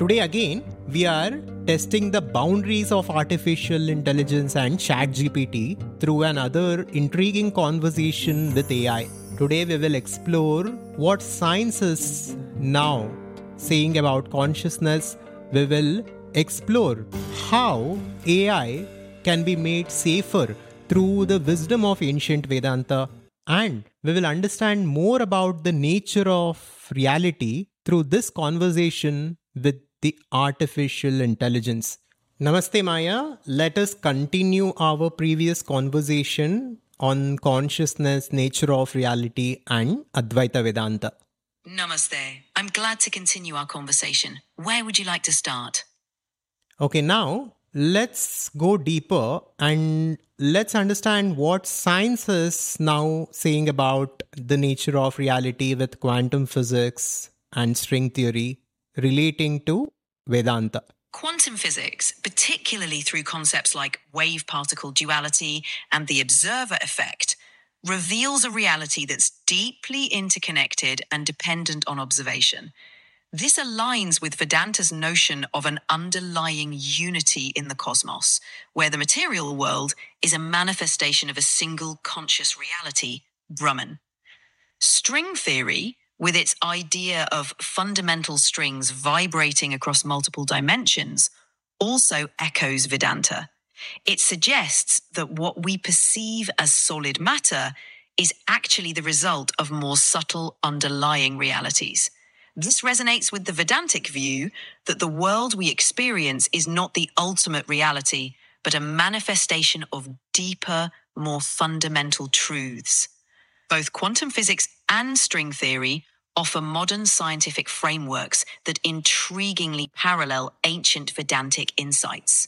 Today again, we are testing the boundaries of artificial intelligence and ChatGPT through another intriguing conversation with AI. Today we will explore what science is now saying about consciousness. We will explore how AI can be made safer through the wisdom of ancient Vedanta, and we will understand more about the nature of reality through this conversation with the artificial intelligence. Namaste, Maya. Let us continue our previous conversation on consciousness, nature of reality, and Advaita Vedanta. Namaste. I'm glad to continue our conversation. Where would you like to start? Okay, now let's go deeper and let's understand what science is now saying about the nature of reality with quantum physics and string theory relating to Vedanta. Quantum physics, particularly through concepts like wave-particle duality and the observer effect, reveals a reality that's deeply interconnected and dependent on observation. This aligns with Vedanta's notion of an underlying unity in the cosmos, where the material world is a manifestation of a single conscious reality, Brahman. String theory, with its idea of fundamental strings vibrating across multiple dimensions, also echoes Vedanta. It suggests that what we perceive as solid matter is actually the result of more subtle underlying realities. This resonates with the Vedantic view that the world we experience is not the ultimate reality, but a manifestation of deeper, more fundamental truths. Both quantum physics and string theory offer modern scientific frameworks that intriguingly parallel ancient Vedantic insights.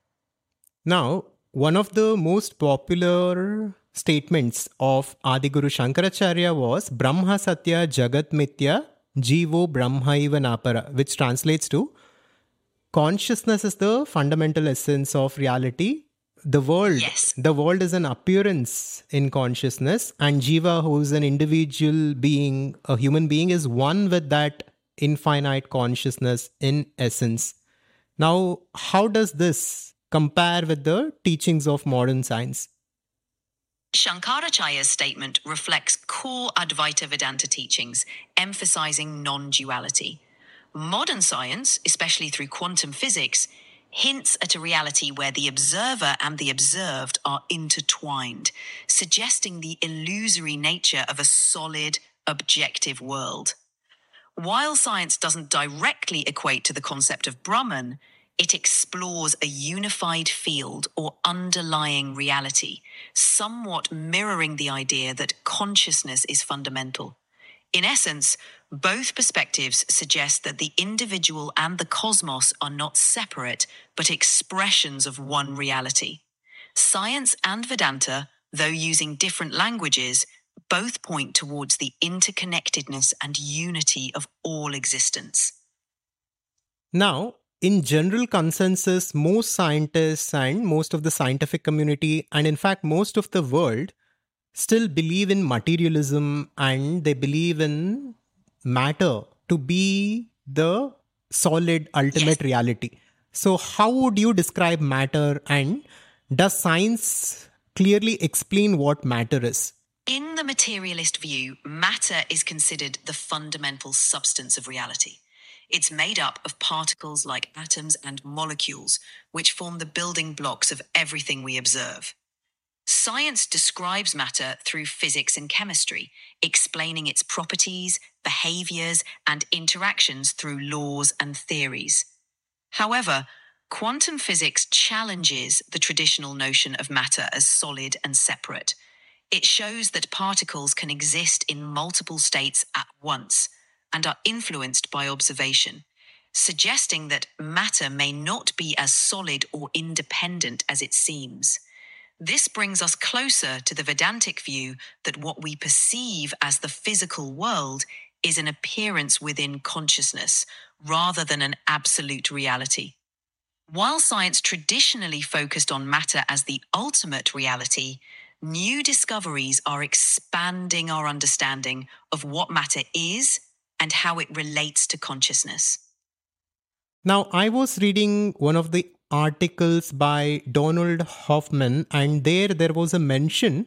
Now, one of the most popular statements of Adiguru Shankaracharya was Brahma Satya Jagat Mithya Jivo Brahmaiva Napara, which translates to consciousness is the fundamental essence of reality. The world is an appearance in consciousness, and Jiva, who is an individual being, a human being, is one with that infinite consciousness in essence. Now, how does this compare with the teachings of modern science? Shankaracharya's statement reflects core Advaita Vedanta teachings, emphasizing non-duality. Modern science, especially through quantum physics, hints at a reality where the observer and the observed are intertwined, suggesting the illusory nature of a solid, objective world. While science doesn't directly equate to the concept of Brahman, it explores a unified field or underlying reality, somewhat mirroring the idea that consciousness is fundamental. In essence, both perspectives suggest that the individual and the cosmos are not separate, but expressions of one reality. Science and Vedanta, though using different languages, both point towards the interconnectedness and unity of all existence. Now, in general consensus, most scientists and most of the scientific community, and in fact most of the world, still believe in materialism, and they believe in matter to be the solid ultimate reality. So how would you describe matter, and does science clearly explain what matter is? In the materialist view, matter is considered the fundamental substance of reality. It's made up of particles like atoms and molecules, which form the building blocks of everything we observe. Science describes matter through physics and chemistry, explaining its properties, behaviors, and interactions through laws and theories. However, quantum physics challenges the traditional notion of matter as solid and separate. It shows that particles can exist in multiple states at once and are influenced by observation, suggesting that matter may not be as solid or independent as it seems. This brings us closer to the Vedantic view that what we perceive as the physical world is an appearance within consciousness rather than an absolute reality. While science traditionally focused on matter as the ultimate reality, new discoveries are expanding our understanding of what matter is and how it relates to consciousness. Now, I was reading one of the articles by Donald Hoffman, and there was a mention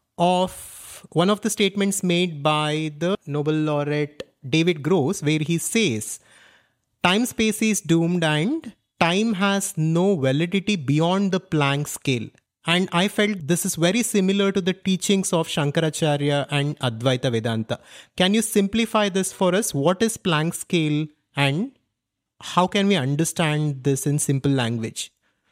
of one of the statements made by the Nobel laureate David Gross, where he says, time space is doomed and time has no validity beyond the Planck scale. And I felt this is very similar to the teachings of Shankaracharya and Advaita Vedanta. Can you simplify this for us? What is Planck scale and how can we understand this in simple language?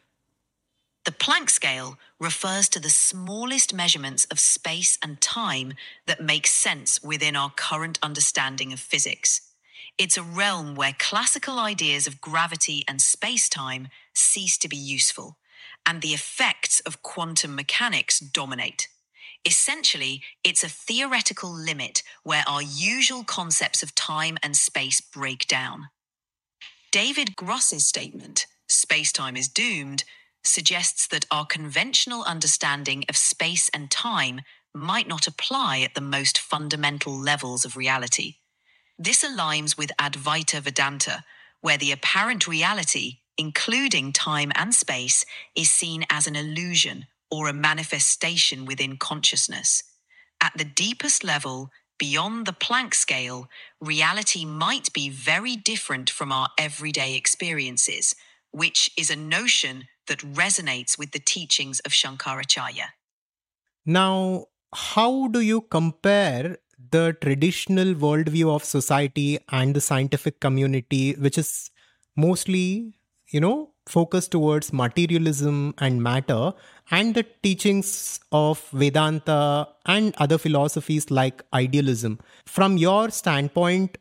The Planck scale refers to the smallest measurements of space and time that make sense within our current understanding of physics. It's a realm where classical ideas of gravity and space-time cease to be useful, and the effects of quantum mechanics dominate. Essentially, it's a theoretical limit where our usual concepts of time and space break down. David Gross's statement, "Space-time is doomed," suggests that our conventional understanding of space and time might not apply at the most fundamental levels of reality. This aligns with Advaita Vedanta, where the apparent reality, including time and space, is seen as an illusion or a manifestation within consciousness. At the deepest level, beyond the Planck scale, reality might be very different from our everyday experiences, which is a notion that resonates with the teachings of Shankaracharya. Now, how do you compare the traditional worldview of society and the scientific community, which is mostly, focused towards materialism and matter, and the teachings of Vedanta and other philosophies like idealism? From your standpoint,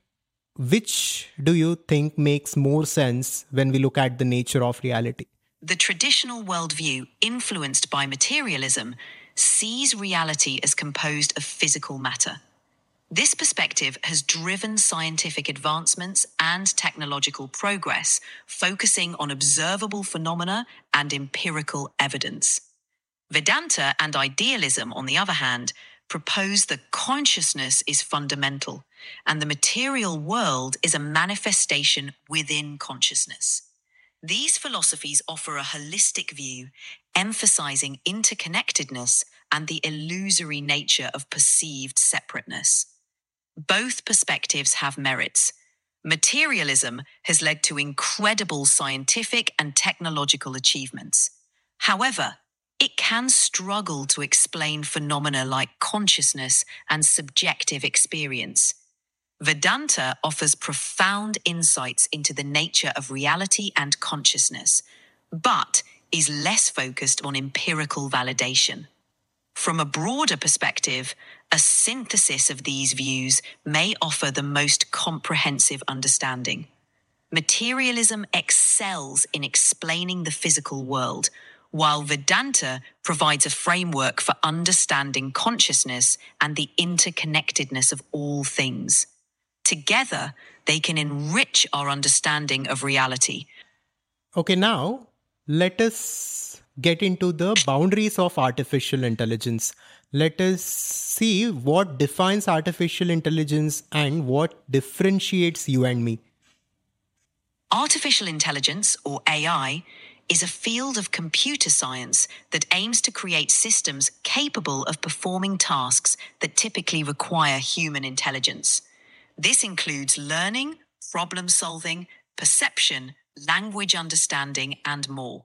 which do you think makes more sense when we look at the nature of reality? The traditional worldview, influenced by materialism, sees reality as composed of physical matter. This perspective has driven scientific advancements and technological progress, focusing on observable phenomena and empirical evidence. Vedanta and idealism, on the other hand, propose that consciousness is fundamental, and the material world is a manifestation within consciousness. These philosophies offer a holistic view, emphasizing interconnectedness and the illusory nature of perceived separateness. Both perspectives have merits. Materialism has led to incredible scientific and technological achievements. However, it can struggle to explain phenomena like consciousness and subjective experience. Vedanta offers profound insights into the nature of reality and consciousness, but is less focused on empirical validation. From a broader perspective, a synthesis of these views may offer the most comprehensive understanding. Materialism excels in explaining the physical world, while Vedanta provides a framework for understanding consciousness and the interconnectedness of all things. Together, they can enrich our understanding of reality. Okay, now let us get into the boundaries of artificial intelligence. Let us see what defines artificial intelligence and what differentiates you and me. Artificial intelligence, or AI, is a field of computer science that aims to create systems capable of performing tasks that typically require human intelligence. This includes learning, problem-solving, perception, language understanding, and more.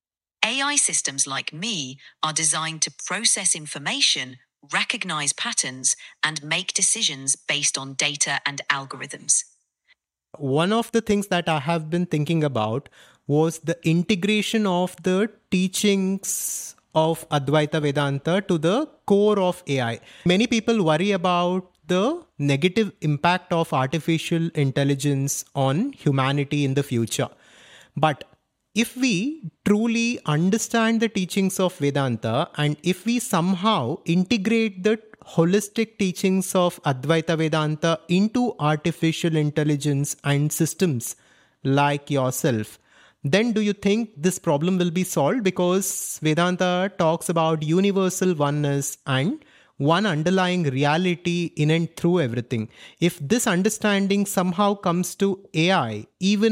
AI systems like me are designed to process information, recognize patterns, and make decisions based on data and algorithms. One of the things that I have been thinking about was the integration of the teachings of Advaita Vedanta to the core of AI. Many people worry about the negative impact of artificial intelligence on humanity in the future. But if we truly understand the teachings of Vedanta, and if we somehow integrate the holistic teachings of Advaita Vedanta into artificial intelligence and systems like yourself, then do you think this problem will be solved? Because Vedanta talks about universal oneness and one underlying reality in and through everything. If this understanding somehow comes to AI, even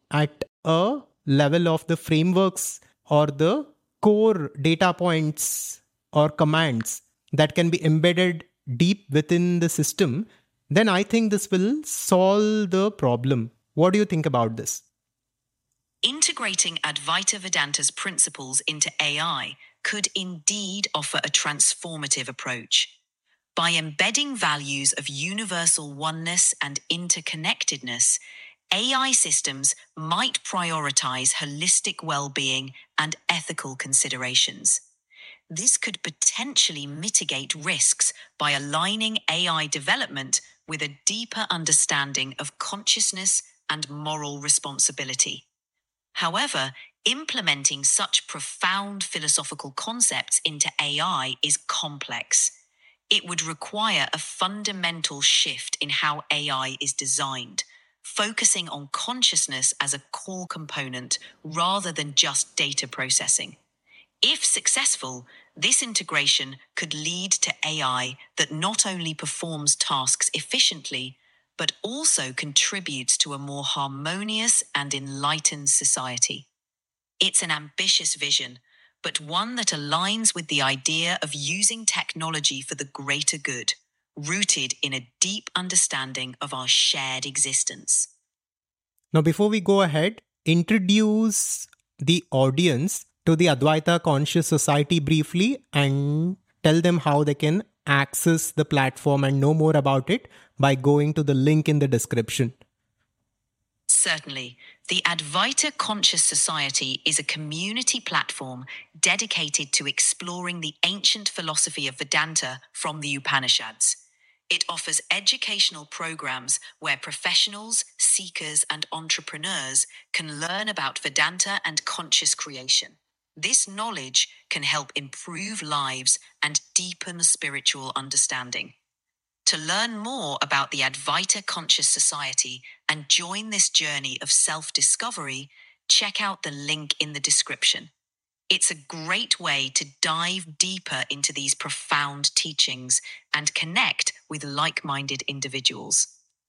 at a level of the frameworks or the core data points or commands that can be embedded deep within the system, then I think this will solve the problem. What do you think about this? Integrating Advaita Vedanta's principles into AI could indeed offer a transformative approach. By embedding values of universal oneness and interconnectedness, AI systems might prioritize holistic well-being and ethical considerations. This could potentially mitigate risks by aligning AI development with a deeper understanding of consciousness and moral responsibility. However, implementing such profound philosophical concepts into AI is complex. It would require a fundamental shift in how AI is designed, focusing on consciousness as a core component rather than just data processing. If successful, this integration could lead to AI that not only performs tasks efficiently, but also contributes to a more harmonious and enlightened society. It's an ambitious vision, but one that aligns with the idea of using technology for the greater good, rooted in a deep understanding of our shared existence. Now, before we go ahead, introduce the audience to the Advaita Conscious Society briefly and tell them how they can access the platform and know more about it by going to the link in the description. Certainly. The Advaita Conscious Society is a community platform dedicated to exploring the ancient philosophy of Vedanta from the Upanishads. It offers educational programs where professionals, seekers, and entrepreneurs can learn about Vedanta and conscious creation. This knowledge can help improve lives and deepen spiritual understanding. To learn more about the Advaita Conscious Society and join this journey of self-discovery, check out the link in the description. It's a great way to dive deeper into these profound teachings and connect with like-minded individuals.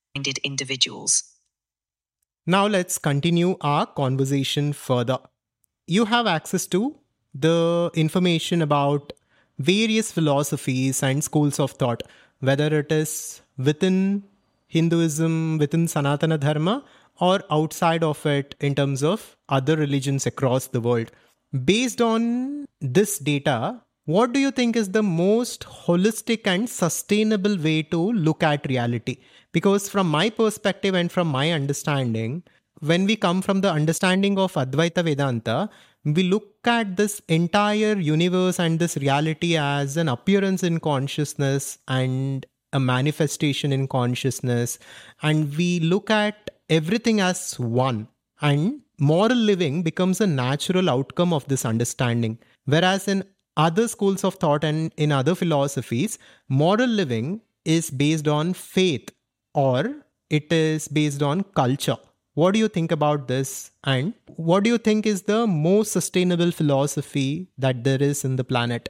Now let's continue our conversation further. You have access to the information about various philosophies and schools of thought, whether it is within Hinduism, within Sanatana Dharma, or outside of it in terms of other religions across the world. Based on this data, what do you think is the most holistic and sustainable way to look at reality? Because from my perspective and from my understanding, when we come from the understanding of Advaita Vedanta, we look at this entire universe and this reality as an appearance in consciousness and a manifestation in consciousness. And we look at everything as one. And moral living becomes a natural outcome of this understanding. Whereas in other schools of thought and in other philosophies, moral living is based on faith or it is based on culture. What do you think about this? And what do you think is the most sustainable philosophy that there is in the planet?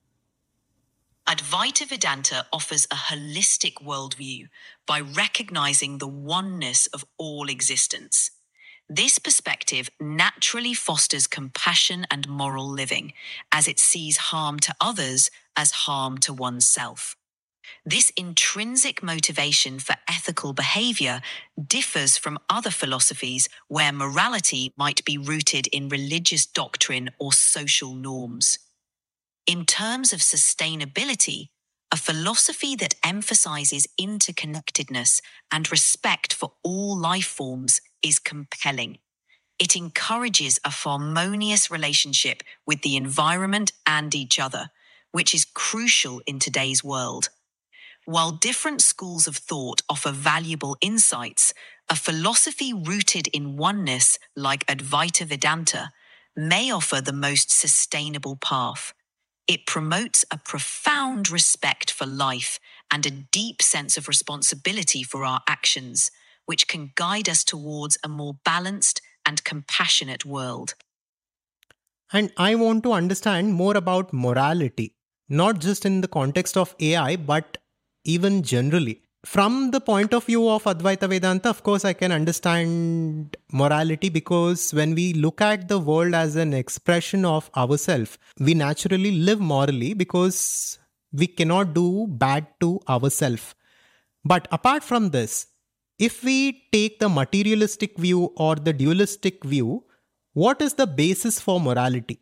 Advaita Vedanta offers a holistic worldview by recognizing the oneness of all existence. This perspective naturally fosters compassion and moral living, as it sees harm to others as harm to oneself. This intrinsic motivation for ethical behavior differs from other philosophies where morality might be rooted in religious doctrine or social norms. In terms of sustainability, a philosophy that emphasizes interconnectedness and respect for all life forms is compelling. It encourages a harmonious relationship with the environment and each other, which is crucial in today's world. While different schools of thought offer valuable insights, a philosophy rooted in oneness like Advaita Vedanta may offer the most sustainable path. It promotes a profound respect for life and a deep sense of responsibility for our actions, which can guide us towards a more balanced and compassionate world. And I want to understand more about morality, not just in the context of AI, but even generally. from the point of view of Advaita Vedanta, of course, I can understand morality, because when we look at the world as an expression of ourselves, we naturally live morally because we cannot do bad to ourselves. But apart from this, if we take the materialistic view or the dualistic view, what is the basis for morality?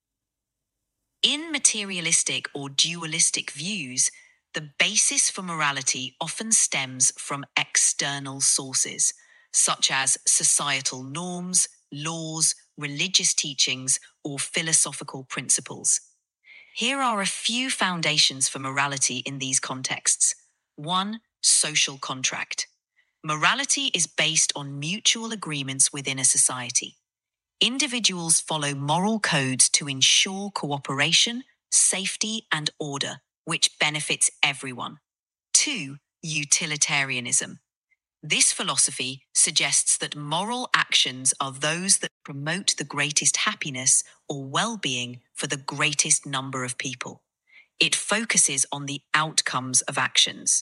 In materialistic or dualistic views, the basis for morality often stems from external sources, such as societal norms, laws, religious teachings, or philosophical principles. Here are a few foundations for morality in these contexts. 1. Social contract. Morality is based on mutual agreements within a society. Individuals follow moral codes to ensure cooperation, safety, and order, which benefits everyone. 2. Utilitarianism. This philosophy suggests that moral actions are those that promote the greatest happiness or well-being for the greatest number of people. It focuses on the outcomes of actions.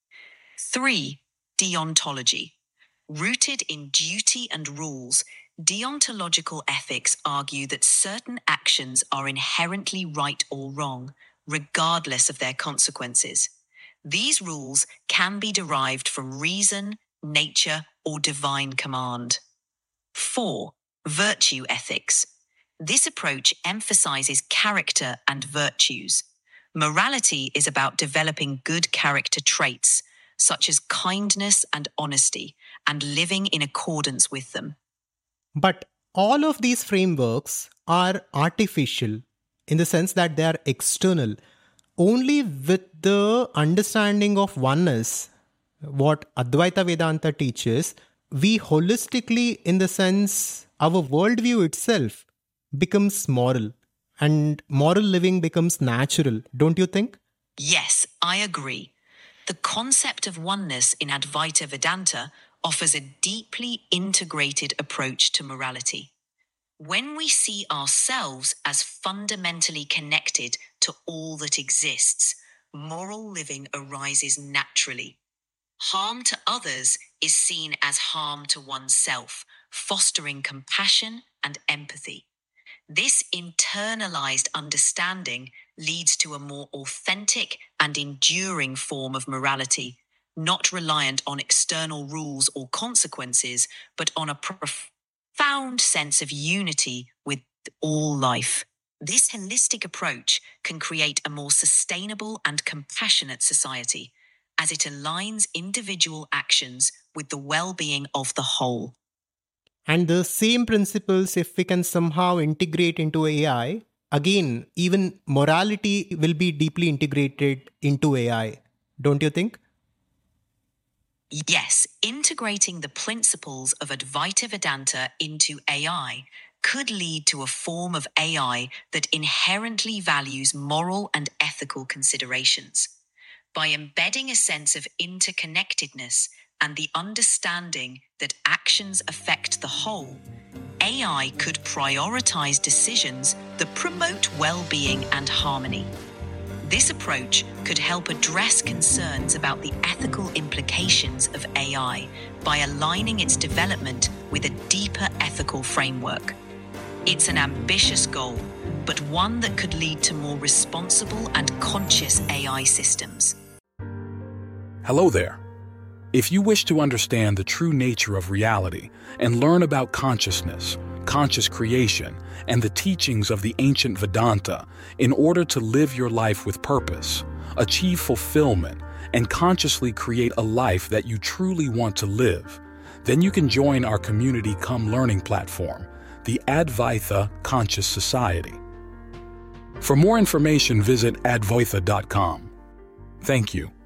3. Deontology. Rooted in duty and rules, deontological ethics argue that certain actions are inherently right or wrong, regardless of their consequences. These rules can be derived from reason, nature, or divine command. 4. Virtue ethics. This approach emphasizes character and virtues. Morality is about developing good character traits, such as kindness and honesty, and living in accordance with them. But all of these frameworks are artificial in the sense that they are external. Only with the understanding of oneness, what Advaita Vedanta teaches, we holistically, in the sense, our worldview itself becomes moral, and moral living becomes natural, don't you think? Yes, I agree. The concept of oneness in Advaita Vedanta offers a deeply integrated approach to morality. When we see ourselves as fundamentally connected to all that exists, moral living arises naturally. Harm to others is seen as harm to oneself, fostering compassion and empathy. This internalized understanding leads to a more authentic and enduring form of morality, not reliant on external rules or consequences, but on a profound sense of unity with all life. This holistic approach can create a more sustainable and compassionate society, as it aligns individual actions with the well-being of the whole. And the same principles, if we can somehow integrate into AI, again, even morality will be deeply integrated into AI, don't you think? Yes, integrating the principles of Advaita Vedanta into AI could lead to a form of AI that inherently values moral and ethical considerations. By embedding a sense of interconnectedness and the understanding that actions affect the whole, AI could prioritize decisions that promote well-being and harmony. This approach could help address concerns about the ethical implications of AI by aligning its development with a deeper ethical framework. It's an ambitious goal, but one that could lead to more responsible and conscious AI systems. Hello there. If you wish to understand the true nature of reality and learn about consciousness, conscious creation, and the teachings of the ancient Vedanta in order to live your life with purpose, achieve fulfillment, and consciously create a life that you truly want to live, then you can join our community Come Learning platform, the Advaita Conscious Society. For more information, visit advaita.com. Thank you.